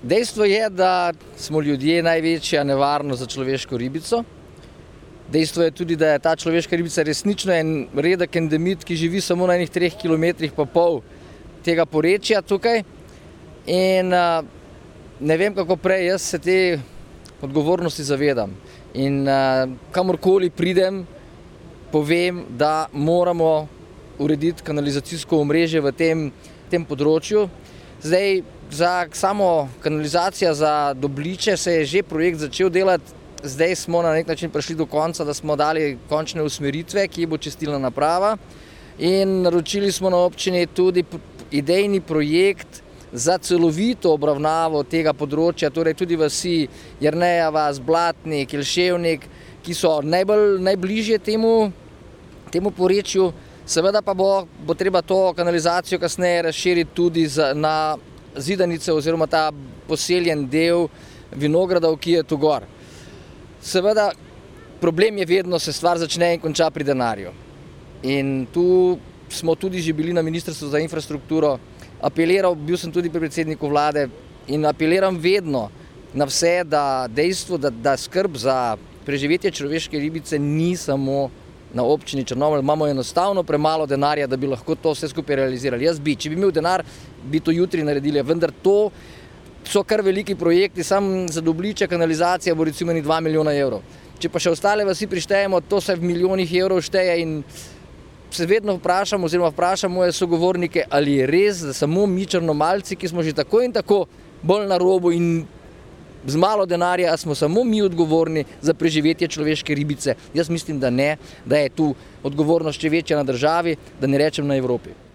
Dejstvo je, da smo ljudje največja nevarnost za človeško ribico. Dejstvo je tudi, da je ta človeška ribica resnično en redek endemit, ki živi samo na enih 3,5 kilometrih tega porečja tukaj. In ne vem, kako prej, jaz se te odgovornosti zavedam. In kamorkoli pridem, povem, da moramo urediti kanalizacijsko omrežje v tem področju. Zdaj, za samo kanalizacijo za Dobliče se je že projekt začel delati. Zdaj smo na nek način prišli do konca, da smo dali končne usmeritve, ki bo čistilna naprava. In naročili smo na občini tudi idejni projekt za celovito obravnavo tega področja, torej tudi vasi Jerneja vas, Blatnik, Jelševnik, ki so najbližje temu porečju. Seveda pa bo treba to kanalizacijo kasneje razširiti tudi na zidanice oziroma ta poseljen del vinogradov, ki je tu gor. Seveda, problem je vedno, se stvar začne in konča pri denarju. In tu smo tudi že bili na Ministrstvu za infrastrukturo, bil sem tudi pri predsedniku vlade in apeliram vedno na vse, da dejstvo, da skrb za preživetje človeške ribice ni samo na občini Črnomelj. Imamo enostavno premalo denarja, da bi lahko to vse skupaj realizirali. Če bi imel denar, bi to jutri naredili, vendar to so kar veliki projekti, sam za Dobliče kanalizacija bo recimo 2 milijona evrov. Če pa še ostale vasi prištejemo, to se v milijonih evrov šteje in se vedno vprašam, oziroma vprašam moje sogovornike, ali je res, da samo mi Črnomaljci, ki smo že tako in tako bolj na robu in z malo denarja, smo samo mi odgovorni za preživetje človeške ribice. Jaz mislim, da ne, da je tu odgovornost še večja na državi, da ne rečem na Evropi.